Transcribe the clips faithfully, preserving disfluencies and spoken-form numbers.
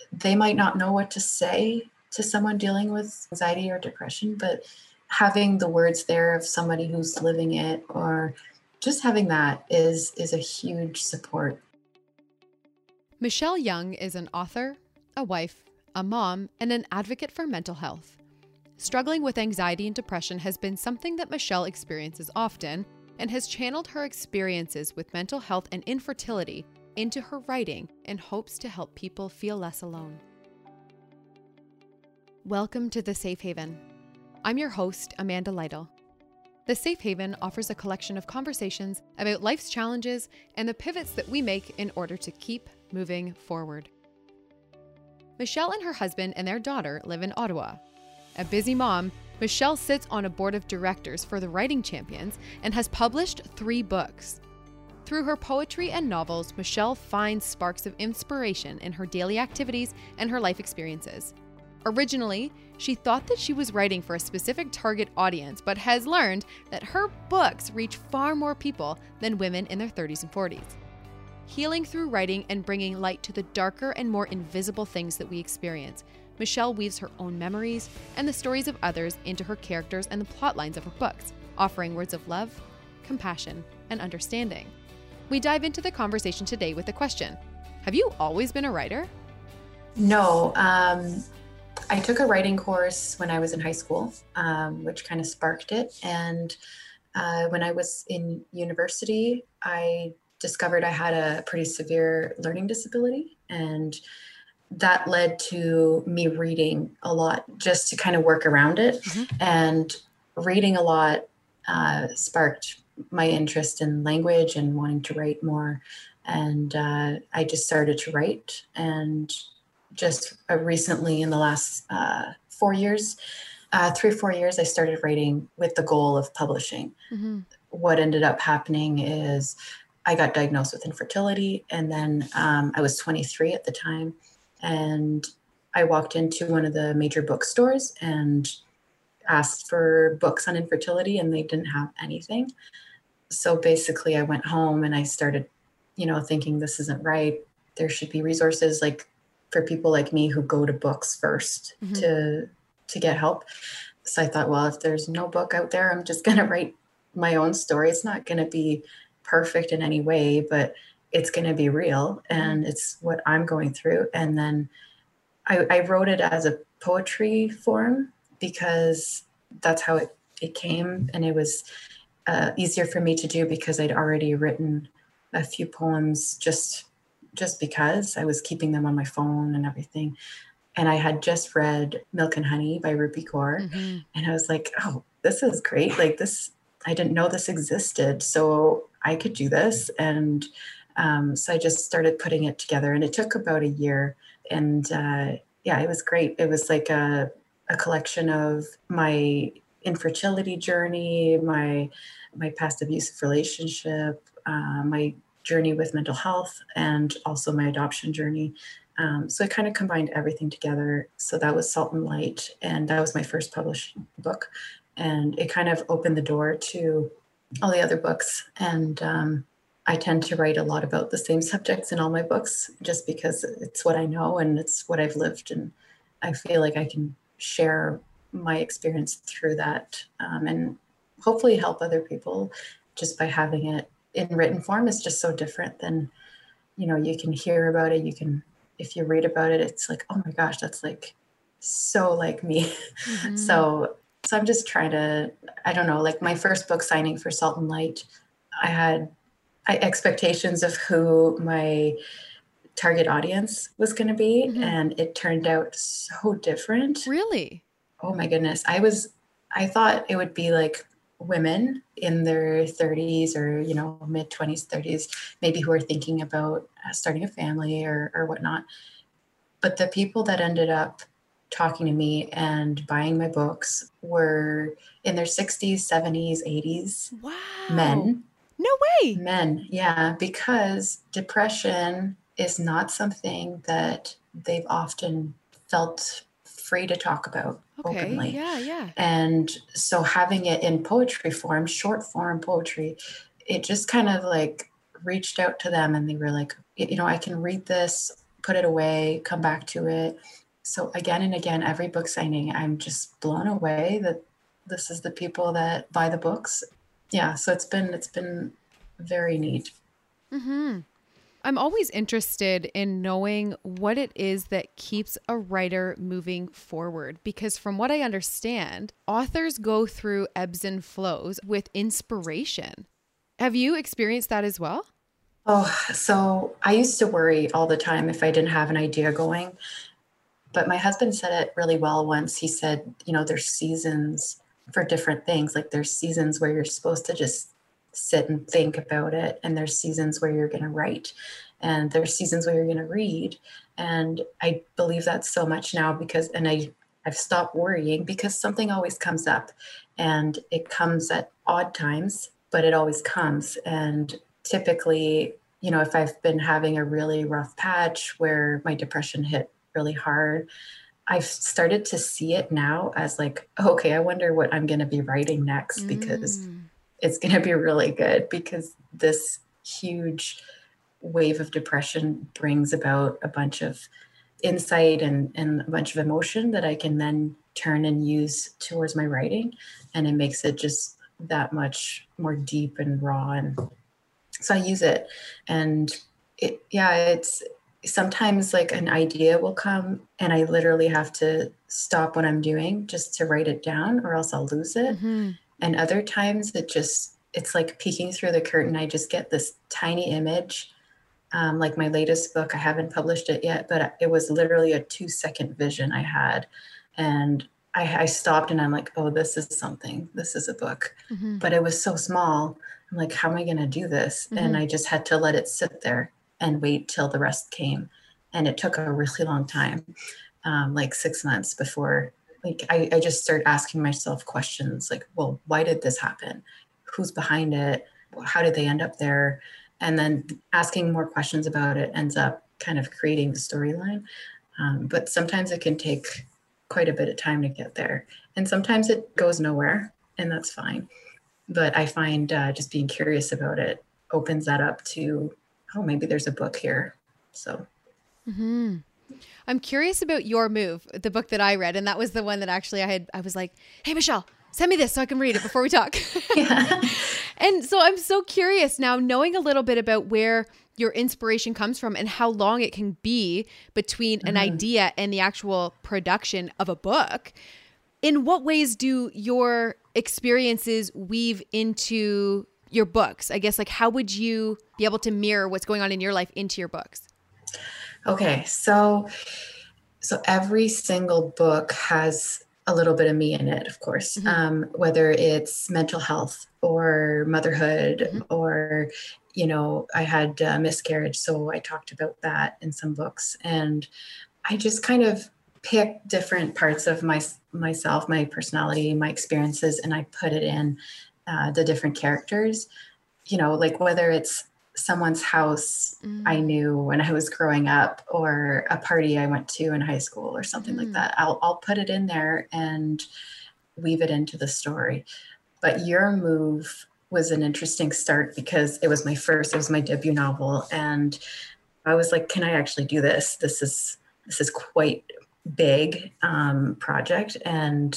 they might not know what to say to someone dealing with anxiety or depression, but having the words there of somebody who's living it, or just having that is is a huge support. Michelle Young is an author, a wife, a mom, and an advocate for mental health. Struggling with anxiety and depression has been something that Michelle experiences often, and has channeled her experiences with mental health and infertility into her writing in hopes to help people feel less alone. Welcome to The Safe Haven. I'm your host, Amanda Lytle. The Safe Haven offers a collection of conversations about life's challenges and the pivots that we make in order to keep moving forward. Michelle and her husband and their daughter live in Ottawa. A busy mom, Michelle sits on a board of directors for the Writing Champions and has published three books. Through her poetry and novels, Michelle finds sparks of inspiration in her daily activities and her life experiences. Originally, she thought that she was writing for a specific target audience, but has learned that her books reach far more people than women in their thirties and forties. Healing through writing and bringing light to the darker and more invisible things that we experience, Michelle weaves her own memories and the stories of others into her characters and the plot lines of her books, offering words of love, compassion, and understanding. We dive into the conversation today with the question, have you always been a writer? No, um, I took a writing course when I was in high school, um, which kind of sparked it. And uh, when I was in university, I discovered I had a pretty severe learning disability, and that led to me reading a lot just to kind of work around it. Mm-hmm. And reading a lot uh, sparked my interest in language and wanting to write more. And uh, I just started to write. And just uh, recently, in the last uh, four years, uh, three or four years, I started writing with the goal of publishing. Mm-hmm. What ended up happening is I got diagnosed with infertility. And then um, I was twenty-three at the time. And I walked into one of the major bookstores and asked for books on infertility, and they didn't have anything. So basically I went home and I started, you know, thinking this isn't right. There should be resources like for people like me who go to books first mm-hmm. to, to get help. So I thought, well, if there's no book out there, I'm just going to write my own story. It's not going to be perfect in any way, but it's going to be real, and it's what I'm going through. And then I, I wrote it as a poetry form because that's how it, it came. And it was uh, easier for me to do because I'd already written a few poems just, just because I was keeping them on my phone and everything. And I had just read Milk and Honey by Rupi Kaur. Mm-hmm. And I was like, oh, this is great. Like this, I didn't know this existed. So I could do this. And Um, so I just started putting it together, and it took about a year. And uh, yeah, it was great. It was like a, a collection of my infertility journey, my my past abusive relationship, uh, my journey with mental health, and also my adoption journey. Um, so it kind of combined everything together. So that was Salt and Light, and that was my first published book. And it kind of opened the door to all the other books. And um, I tend to write a lot about the same subjects in all my books just because it's what I know and it's what I've lived. And I feel like I can share my experience through that um, and hopefully help other people just by having it in written form. Is just so different than, you know, you can hear about it. You can, if you read about it, it's like, oh my gosh, that's like so like me. Mm-hmm. So, so I'm just trying to, I don't know, like my first book signing for Salt and Light, I had I, expectations of who my target audience was going to be. Mm-hmm. And it turned out so different. Really? Oh my goodness. I was, I thought it would be like women in their thirties or, you know, mid twenties, thirties, maybe who are thinking about starting a family or, or whatnot. But the people that ended up talking to me and buying my books were in their sixties, seventies, eighties. Wow. Men. No way. Men, yeah, because depression is not something that they've often felt free to talk about okay. openly. Yeah, yeah. And so having it in poetry form, short form poetry, it just kind of like reached out to them, and they were like, you know, I can read this put it away, come back to it. So again and again, every book signing, I'm just blown away that this is the people that buy the books. Yeah. So it's been, it's been very neat. Mm-hmm. I'm always interested in knowing what it is that keeps a writer moving forward, because from what I understand, authors go through ebbs and flows with inspiration. Have you experienced that as well? Oh, so I used to worry all the time if I didn't have an idea going. But my husband said it really well once. He said, you know, there's seasons for different things. Like there's seasons where you're supposed to just sit and think about it. And there's seasons where you're going to write. And there's seasons where you're going to read. And I believe that so much now because, and I, I've stopped worrying because something always comes up and it comes at odd times, but it always comes. And typically, you know, if I've been having a really rough patch where my depression hit really hard, I've started to see it now as like, okay, I wonder what I'm going to be writing next because Mm. it's going to be really good because this huge wave of depression brings about a bunch of insight and, and a bunch of emotion that I can then turn and use towards my writing. And it makes it just that much more deep and raw. And so I use it. And it, yeah, it's, sometimes like an idea will come and I literally have to stop what I'm doing just to write it down or else I'll lose it. Mm-hmm. And other times it just, it's like peeking through the curtain. I just get this tiny image. Um, like my latest book, I haven't published it yet, but it was literally a two second vision I had. And I, I stopped and I'm like, oh, this is something, this is a book, Mm-hmm. but it was so small. I'm like, how am I going to do this? Mm-hmm. And I just had to let it sit there and wait till the rest came. And it took a really long time, um, like six months before, like I, I just started asking myself questions like, well, why did this happen? Who's behind it? How did they end up there? And then asking more questions about it ends up kind of creating the storyline. Um, but sometimes it can take quite a bit of time to get there. And sometimes it goes nowhere, and that's fine. But I find uh, just being curious about it opens that up to, oh, maybe there's a book here. So. Mm-hmm. I'm curious about Your Move, the book that I read. And that was the one that actually I had, I was like, hey, Michelle, send me this so I can read it before we talk. Yeah. And so I'm so curious now, knowing a little bit about where your inspiration comes from and how long it can be between an Mm-hmm. idea and the actual production of a book. In what ways do your experiences weave into your books? I guess, like, how would you be able to mirror what's going on in your life into your books? Okay, so so every single book has a little bit of me in it, of course, Mm-hmm. um, whether it's mental health or motherhood Mm-hmm. or, you know, I had a miscarriage, so I talked about that in some books, and I just kind of pick different parts of my myself, my personality, my experiences, and I put it in uh, the different characters. You know, like whether it's someone's house Mm-hmm. I knew when I was growing up or a party I went to in high school or something Mm-hmm. like that. I'll, I'll put it in there and weave it into the story. But Your Move was an interesting start because it was my first, it was my debut novel. And I was like, can I actually do this? This is, this is quite big um, project. And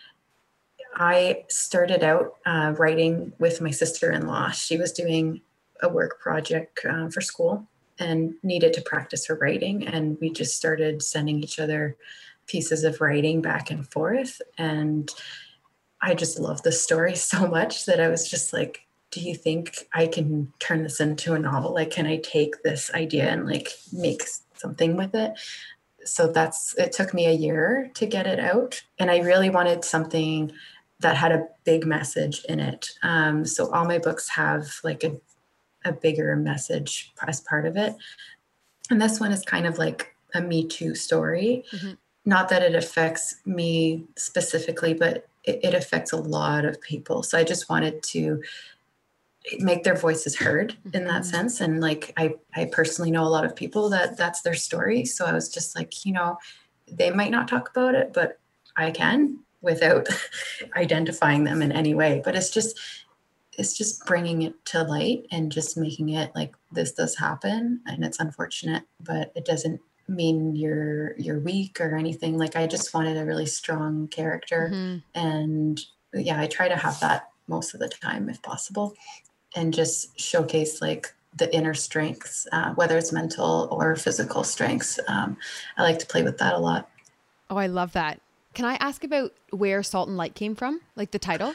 I started out uh, writing with my sister-in-law. She was doing a work project uh, for school and needed to practice her writing. And we just started sending each other pieces of writing back and forth. And I just love the story so much that I was just like, do you think I can turn this into a novel? Like, can I take this idea and like make something with it? So that's, it took me a year to get it out. And I really wanted something that had a big message in it. Um, so all my books have like a, a bigger message as part of it. And this one is kind of like a Me Too story. Mm-hmm. Not that it affects me specifically, but it, it affects a lot of people. So I just wanted to make their voices heard mm-hmm. in that sense. And like, I, I personally know a lot of people that that's their story. So I was just like, you know, they might not talk about it, but I can without identifying them in any way. But it's just, it's just bringing it to light and just making it like, this does happen and it's unfortunate, but it doesn't mean you're you're weak or anything. Like I just wanted a really strong character. Mm-hmm. And yeah, I try to have that most of the time if possible, and just showcase like the inner strengths, uh, whether it's mental or physical strengths. Um, I like to play with that a lot. Oh, I love that. Can I ask about where Salt and Light came from? Like the title?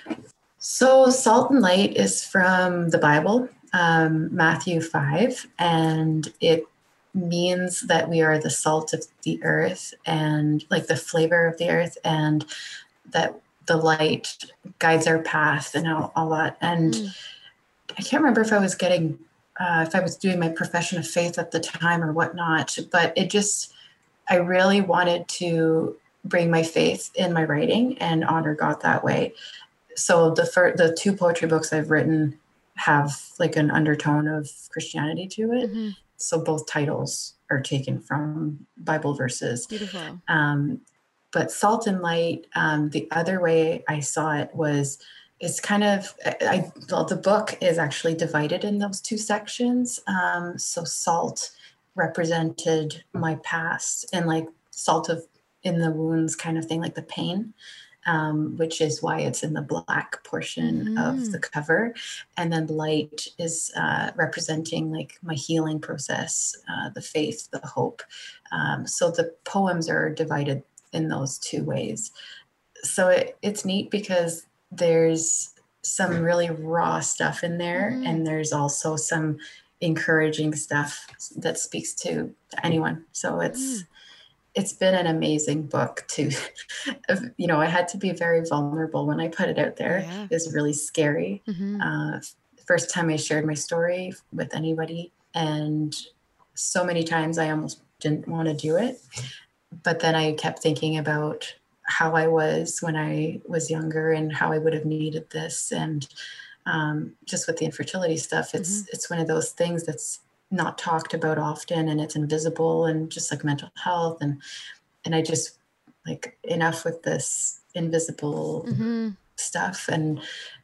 So salt and light is from the Bible, um, Matthew five, and it means that we are the salt of the earth and like the flavor of the earth, and that the light guides our path and all, all that. And Mm. I can't remember if I was getting, uh, if I was doing my profession of faith at the time or whatnot, but it just, I really wanted to bring my faith in my writing and honor God that way. So the fir- the two poetry books I've written have like an undertone of Christianity to it. Mm-hmm. So both titles are taken from Bible verses. Beautiful. Um, but Salt and Light, um, the other way I saw it was, it's kind of, I, well, the book is actually divided in those two sections. Um, so salt represented my past and like salt of in the wounds kind of thing, like the pain. Um, which is why it's in the black portion Mm-hmm. of the cover. And then light is uh, representing like my healing process, uh, the faith, the hope. Um, so the poems are divided in those two ways. So it, it's neat because there's some really raw stuff in there, Mm-hmm. and there's also some encouraging stuff that speaks to, to anyone. So it's, Mm. it's been an amazing book to, you know, I had to be very vulnerable when I put it out there. Yeah. It was really scary. Mm-hmm. Uh, first time I shared my story with anybody, and so many times I almost didn't want to do it. But then I kept thinking about how I was when I was younger and how I would have needed this. And um, just with the infertility stuff, it's, Mm-hmm. it's one of those things that's not talked about often, and it's invisible, and just like mental health. And, and I just like, enough with this invisible Mm-hmm. stuff, and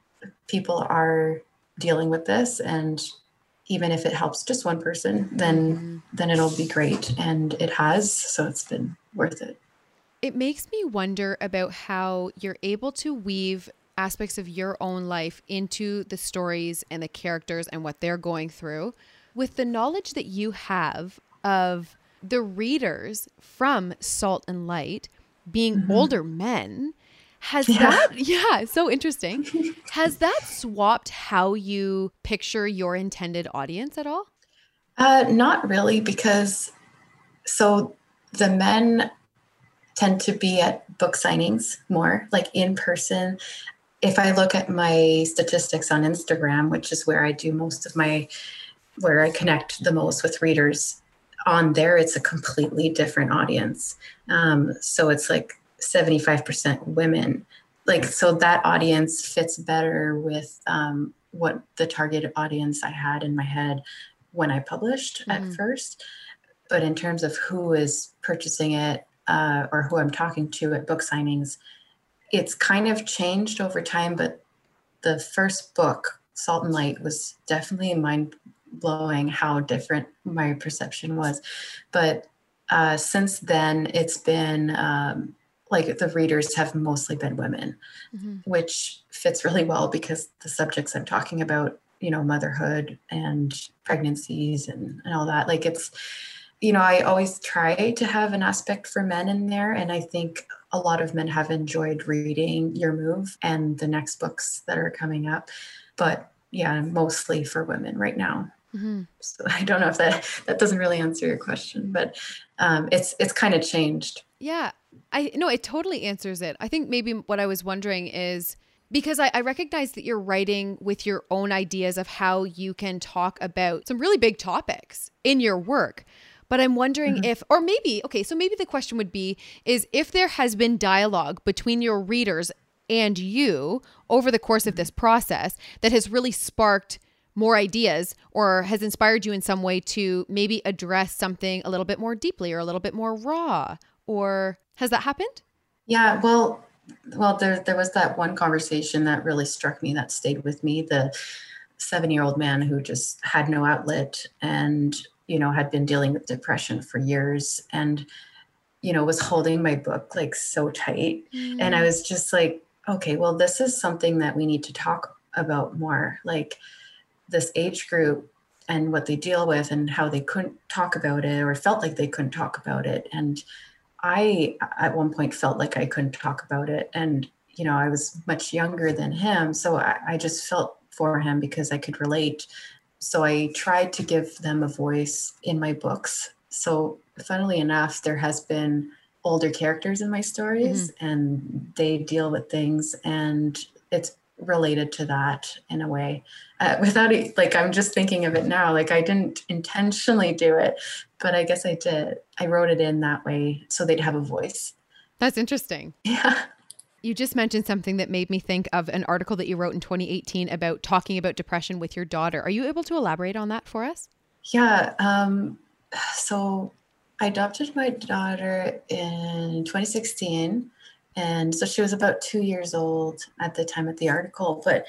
people are dealing with this. And even if it helps just one person, then, Mm-hmm. then it'll be great. And it has, so it's been worth it. It makes me wonder about how you're able to weave aspects of your own life into the stories and the characters and what they're going through with the knowledge that you have of the readers from Salt and Light being Mhm. older men. Has Yeah. that, yeah, so interesting. Has that swapped how you picture your intended audience at all? Uh, not really, because so the men tend to be at book signings more, like in person. If I look at my statistics on Instagram, which is where I do most of my, where I connect the most with readers, on there, it's a completely different audience. Um, so it's like seventy-five percent women. Like, so that audience fits better with um, what the target audience I had in my head when I published Mm-hmm. at first. But in terms of who is purchasing it, uh, or who I'm talking to at book signings, it's kind of changed over time. But the first book, Salt and Light, was definitely mind blowing how different my perception was. But uh, since then, it's been um, like the readers have mostly been women, Mm-hmm. which fits really well because the subjects I'm talking about, you know, motherhood and pregnancies and, and all that, like it's, you know, I always try to have an aspect for men in there. And I think a lot of men have enjoyed reading Your Move and the next books that are coming up. But yeah, mostly for women right now. Mm-hmm. So I don't know if that, that doesn't really answer your question, but um, it's it's kind of changed. Yeah, I no, it totally answers it. I think maybe what I was wondering is because I, I recognize that you're writing with your own ideas of how you can talk about some really big topics in your work. But I'm wondering Mhm. if, or maybe, okay, so maybe the question would be, is if there has been dialogue between your readers and you over the course of this process that has really sparked more ideas or has inspired you in some way to maybe address something a little bit more deeply or a little bit more raw, or has that happened? Yeah, well, well, there there was that one conversation that really struck me, that stayed with me. The seven-year-old man who just had no outlet, and you know, had been dealing with depression for years and, you know, was holding my book like so tight. Mm. And I was just like, okay, well, this is something that we need to talk about more, like this age group and what they deal with and how they couldn't talk about it or felt like they couldn't talk about it. And I, at one point, felt like I couldn't talk about it. And, you know, I was much younger than him. So I, I just felt for him because I could relate. So I tried to give them a voice in my books. So funnily enough, there has been older characters in my stories mm-hmm. and they deal with things and it's related to that in a way uh, without it. Like, I'm just thinking of it now, like I didn't intentionally do it, but I guess I did. I wrote it in that way so they'd have a voice. That's interesting. Yeah. You just mentioned something that made me think of an article that you wrote in twenty eighteen about talking about depression with your daughter. Are you able to elaborate on that for us? Yeah. Um, so I adopted my daughter in twenty sixteen. And so she was about two years old at the time of the article, but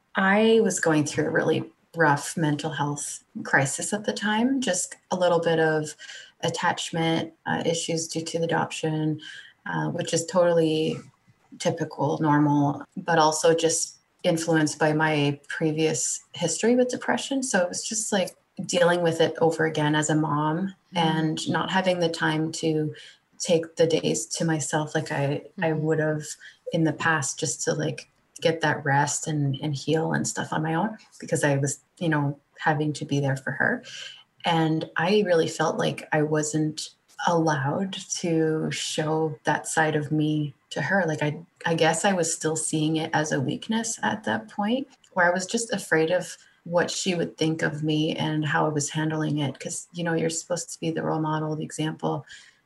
I was going through a really rough mental health crisis at the time, just a little bit of attachment uh, issues due to the adoption, uh, which is totally typical, normal, but also just influenced by my previous history with depression. So it was just like dealing with it over again as a mom mm-hmm. and not having the time to take the days to myself like I, mm-hmm. I would have in the past just to like get that rest and, and heal and stuff on my own because I was, you know, having to be there for her. And I really felt like I wasn't allowed to show that side of me to her. Like, I, I guess I was still seeing it as a weakness at that point where I was just afraid of what she would think of me and how I was handling it. Cause you know, you're supposed to be the role model, the example.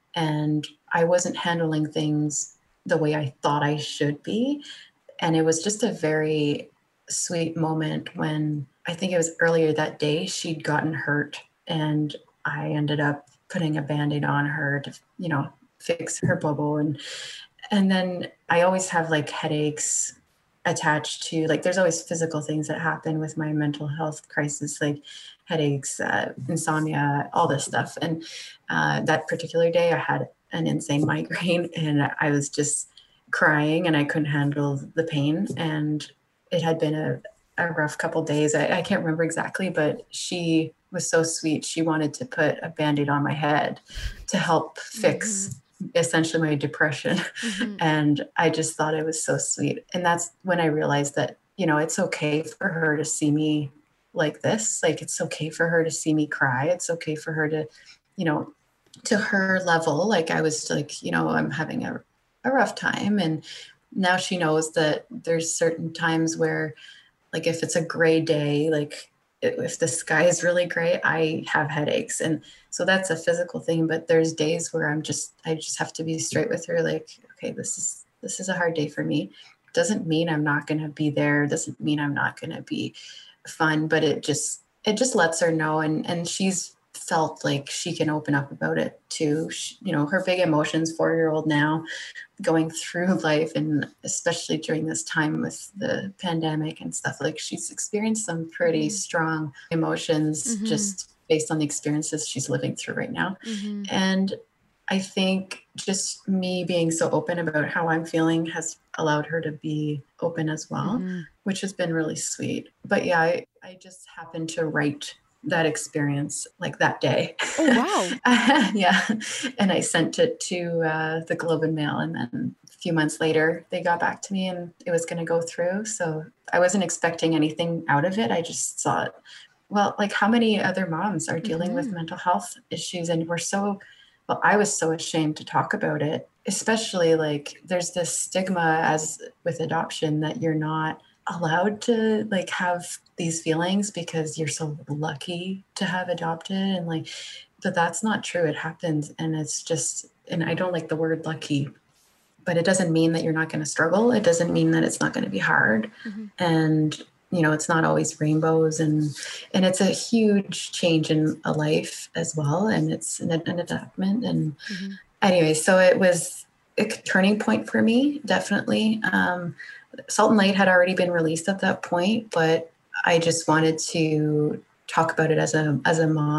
And I wasn't handling things the way I thought I should be. And it was just a very sweet moment when I think it was earlier that day, she'd gotten hurt and I ended up putting a Band-Aid on her to, you know, fix her bubble. And, and then I always have like headaches attached to, like, there's always physical things that happen with my mental health crisis, like headaches, uh, insomnia, all this stuff. And uh, that particular day I had an insane migraine and I was just crying and I couldn't handle the pain. And it had been a, a rough couple days. I, I can't remember exactly, but she was so sweet. She wanted to put a Band-Aid on my head to help fix mm-hmm. essentially my depression. Mm-hmm. And I just thought it was so sweet. And that's when I realized that, you know, it's okay for her to see me like this. Like, it's okay for her to see me cry. It's okay for her to, you know, to her level. Like, I was like, you know, I'm having a, a rough time. And now she knows that there's certain times where, like, if it's a gray day, like if the sky is really gray, I have headaches. And so that's a physical thing, but there's days where I'm just, I just have to be straight with her. Like, okay, this is, this is a hard day for me. Doesn't mean I'm not going to be there. Doesn't mean I'm not going to be fun, but it just, it just lets her know. And, and she's felt like she can open up about it too. She, you know, her big emotions, four-year-old now, going through life, and especially during this time with the pandemic and stuff, like, she's experienced some pretty strong emotions mm-hmm. just based on the experiences she's living through right now. Mm-hmm. And I think just me being so open about how I'm feeling has allowed her to be open as well, mm-hmm. which has been really sweet. But yeah, I, I just happened to write that experience like that day. Oh, wow. Yeah. And I sent it to uh, the Globe and Mail. And then a few months later, they got back to me and it was going to go through. So I wasn't expecting anything out of it. I just thought, well, like, how many other moms are dealing mm-hmm. with mental health issues? And we're so, well, I was so ashamed to talk about it, especially like there's this stigma as with adoption that you're not allowed to like have these feelings because you're so lucky to have adopted, and like, but that's not true. It happens. And it's just, and I don't like the word lucky, but it doesn't mean that you're not going to struggle. It doesn't mean that it's not going to be hard. Mm-hmm. And, you know, it's not always rainbows, and, and it's a huge change in a life as well. And it's an, an adaptment. And mm-hmm. anyway, so it was a turning point for me, definitely. Um, Salt and Light had already been released at that point, but I just wanted to talk about it as a as a mom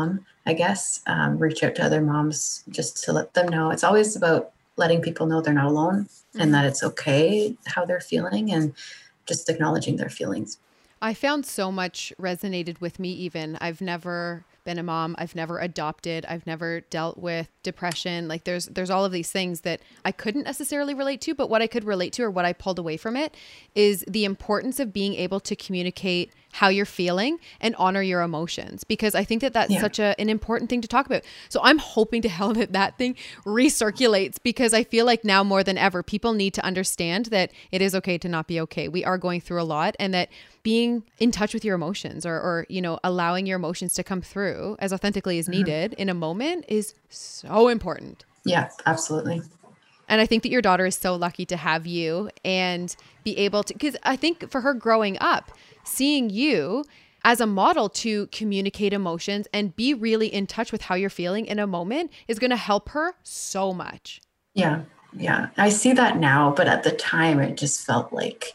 I guess, um, reach out to other moms just to let them know. It's always about letting people know they're not alone mm-hmm. and that it's okay how they're feeling, and just acknowledging their feelings. I found so much resonated with me even. I've never been a mom. I've never adopted. I've never dealt with depression. Like there's there's all of these things that I couldn't necessarily relate to, but what I could relate to or what I pulled away from it is the importance of being able to communicate how you're feeling and honor your emotions, because I think that that's yeah. such a, an important thing to talk about. So I'm hoping to hell that that thing recirculates, because I feel like now more than ever, people need to understand that it is okay to not be okay. We are going through a lot, and that being in touch with your emotions, or, or you know, allowing your emotions to come through as authentically as needed mm-hmm. in a moment is so important. Yeah, absolutely. And I think that your daughter is so lucky to have you and be able to, because I think for her growing up, seeing you as a model to communicate emotions and be really in touch with how you're feeling in a moment is going to help her so much. Yeah. Yeah. I see that now, but at the time it just felt like,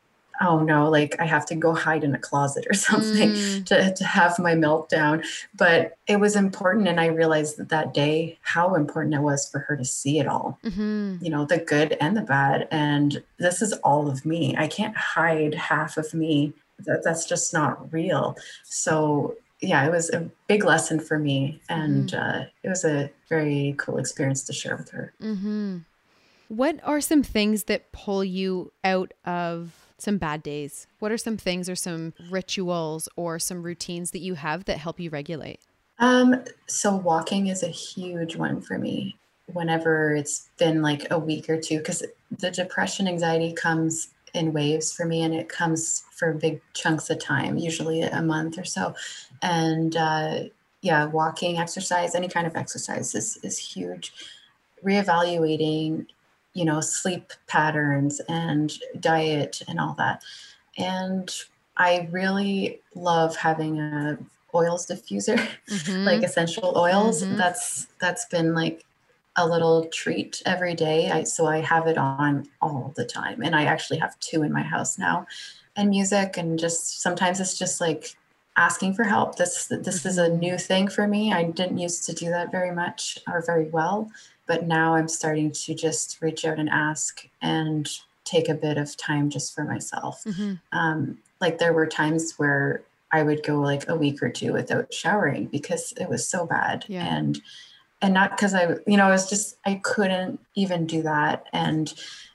oh no, like I have to go hide in a closet or something mm. to, to have my meltdown. But it was important. And I realized that that day, how important it was for her to see it all, mm-hmm. you know, the good and the bad. And this is all of me. I can't hide half of me. That, that's just not real. So yeah, it was a big lesson for me. And mm-hmm. uh, it was a very cool experience to share with her. Mm-hmm. What are some things that pull you out of some bad days? What are some things or some rituals or some routines that you have that help you regulate? Um, so walking is a huge one for me whenever it's been like a week or two, because the depression, anxiety comes in waves for me, and it comes for big chunks of time, usually a month or so. And uh, yeah, walking, exercise, any kind of exercise is, is huge. Reevaluating, you know, sleep patterns and diet and all that. And I really love having a oils diffuser, mm-hmm. like essential oils. Mm-hmm. That's, that's been like a little treat every day. I, so I have it on all the time. And I actually have two in my house now, and music. And just, sometimes it's just like asking for help. This, this mm-hmm. is a new thing for me. I didn't used to do that very much or very well. But now I'm starting to just reach out and ask and take a bit of time just for myself. Mm-hmm. Um, like there were times where I would go like a week or two without showering because it was so bad. Yeah. And, and not because I, you know, I was just, I couldn't even do that. And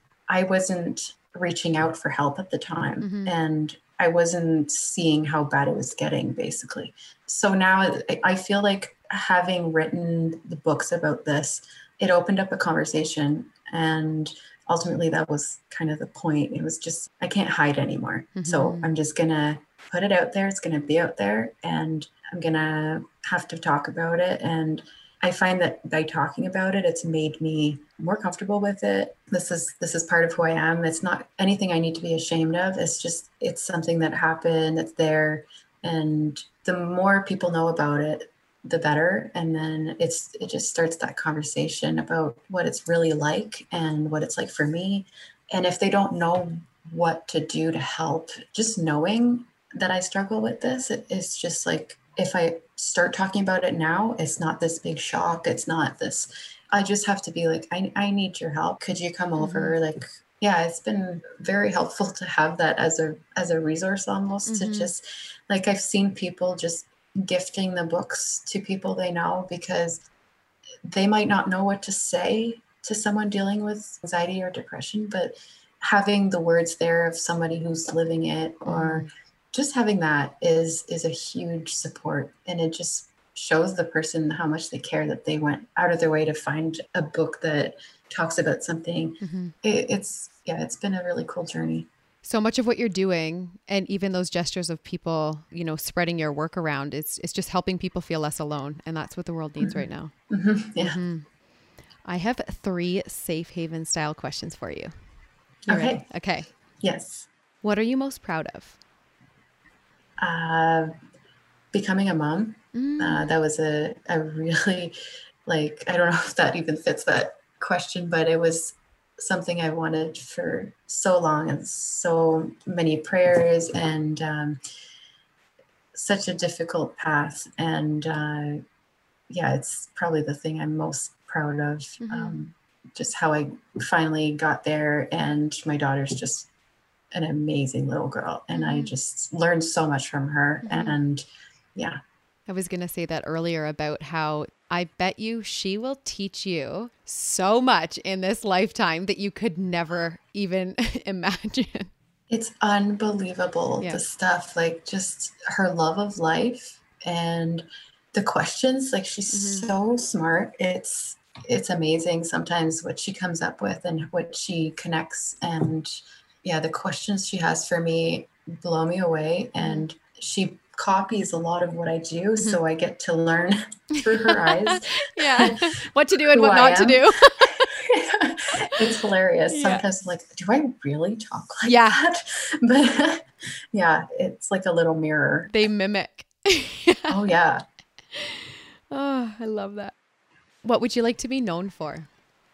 I wasn't reaching out for help at the time. Mm-hmm. And I wasn't seeing how bad it was getting, basically. So now I feel like having written the books about this, it opened up a conversation, and ultimately that was kind of the point. It was just, I can't hide anymore. Mm-hmm. So I'm just going to put it out there. It's going to be out there, and I'm going to have to talk about it. And I find that by talking about it, it's made me more comfortable with it. This is, this is part of who I am. It's not anything I need to be ashamed of. It's just, it's something that happened. It's there. And the more people know about it, the better. And then it's, it just starts that conversation about what it's really like and what it's like for me. And if they don't know what to do to help, just knowing that I struggle with this, it, it's just like, if I start talking about it now, it's not this big shock. It's not this, I just have to be like, I, I need your help. Could you come over? Mm-hmm. Like, yeah, it's been very helpful to have that as a, as a resource almost mm-hmm. to just, like, I've seen people just gifting the books to people they know because they might not know what to say to someone dealing with anxiety or depression, but having the words there of somebody who's living it or mm. just having that is, is a huge support. And it just shows the person how much they care that they went out of their way to find a book that talks about something. Mm-hmm. It, it's, yeah, it's been a really cool journey. So much of what you're doing, and even those gestures of people, you know, spreading your work around, it's it's just helping people feel less alone. And that's what the world needs mm-hmm. right now. Mm-hmm. Yeah. Mm-hmm. I have three safe haven style questions for you. You okay. Ready? Okay. Yes. What are you most proud of? Uh, becoming a mom. Mm. Uh, that was a, a really, like, I don't know if that even fits that question, but it was something I wanted for so long, and so many prayers, and um, such a difficult path. And uh, yeah, it's probably the thing I'm most proud of. Mm-hmm. Um, just how I finally got there, and my daughter's just an amazing little girl, and mm-hmm. I just learned so much from her. Mm-hmm. And yeah. I was going to say that earlier about how I bet you she will teach you so much in this lifetime that you could never even imagine. It's unbelievable. Yeah. The stuff, like just her love of life and the questions, like she's mm-hmm. so smart. It's, it's amazing sometimes what she comes up with and what she connects. And yeah, the questions she has for me blow me away. And she copies a lot of what I do. Mm-hmm. So I get to learn through her eyes. Yeah. What to do and what not to do. It's hilarious. Yeah. Sometimes I'm like, do I really talk like yeah. that? But yeah, it's like a little mirror. They mimic. Oh yeah. Oh, I love that. What would you like to be known for?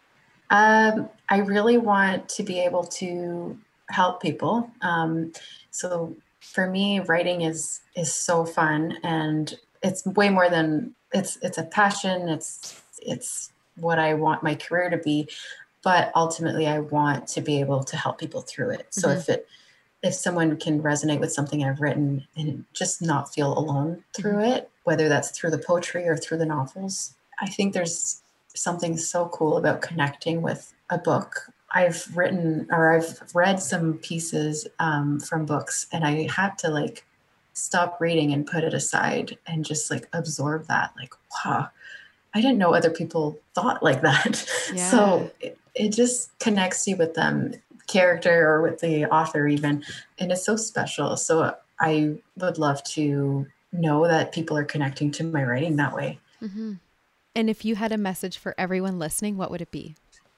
Um, I really want to be able to help people. Um, so for me, writing is is so fun, and it's way more than it's it's a passion. It's it's what I want my career to be, but ultimately I want to be able to help people through it. So mm-hmm. if it if someone can resonate with something I've written and just not feel alone through mm-hmm. it, whether that's through the poetry or through the novels, I think there's something so cool about connecting with a book. I've written or I've read some pieces um, from books, and I had to like stop reading and put it aside and just like absorb that. Like, wow, I didn't know other people thought like that. Yeah. So it, it just connects you with them, character or with the author even. And it's so special. So I would love to know that people are connecting to my writing that way. Mm-hmm. And if you had a message for everyone listening, what would it be?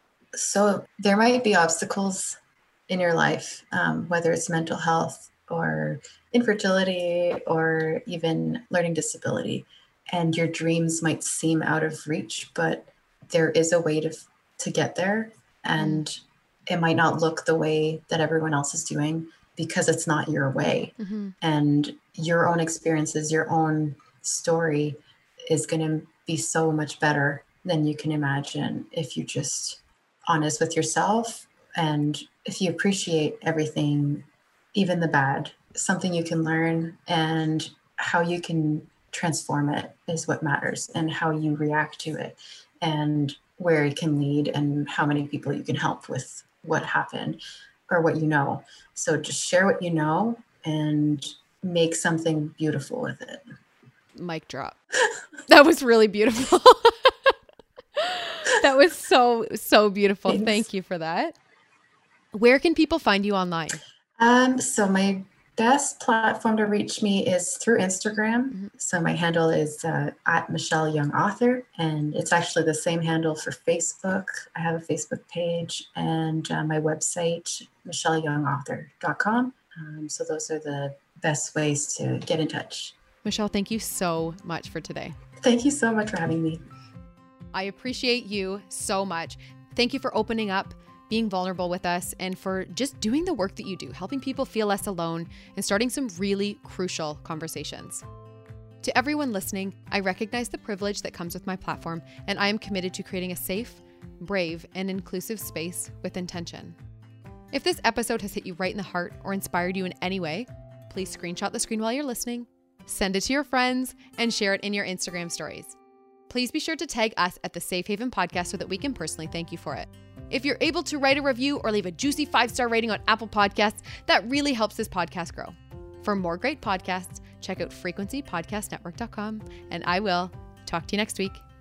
So there might be obstacles in your life, um, whether it's mental health or infertility or even learning disability, and your dreams might seem out of reach, but there is a way to to get there, and mm-hmm. it might not look the way that everyone else is doing because it's not your way. Mm-hmm. And your own experiences, your own story is going to be so much better than you can imagine if you just honest with yourself, and if you appreciate everything, even the bad, something you can learn, and how you can transform it is what matters, and how you react to it, and where it can lead, and how many people you can help with what happened or what you know. So just share what you know and make something beautiful with it. Mic drop. That was really beautiful. That was so, so beautiful. Thanks. Thank you for that. Where can people find you online? Um, so my best platform to reach me is through Instagram. Mm-hmm. So my handle is uh, at Michelle Young Author, and it's actually the same handle for Facebook. I have a Facebook page, and uh, my website, michelle young author dot com. Um, so those are the best ways to get in touch. Michelle, thank you so much for today. Thank you so much for having me. I appreciate you so much. Thank you for opening up, being vulnerable with us, and for just doing the work that you do, helping people feel less alone and starting some really crucial conversations. To everyone listening, I recognize the privilege that comes with my platform, and I am committed to creating a safe, brave, and inclusive space with intention. If this episode has hit you right in the heart or inspired you in any way, please screenshot the screen while you're listening, send it to your friends, and share it in your Instagram stories. Please be sure to tag us at the Safe Haven Podcast so that we can personally thank you for it. If you're able to write a review or leave a juicy five-star rating on Apple Podcasts, that really helps this podcast grow. For more great podcasts, check out frequency podcast network dot com, and I will talk to you next week.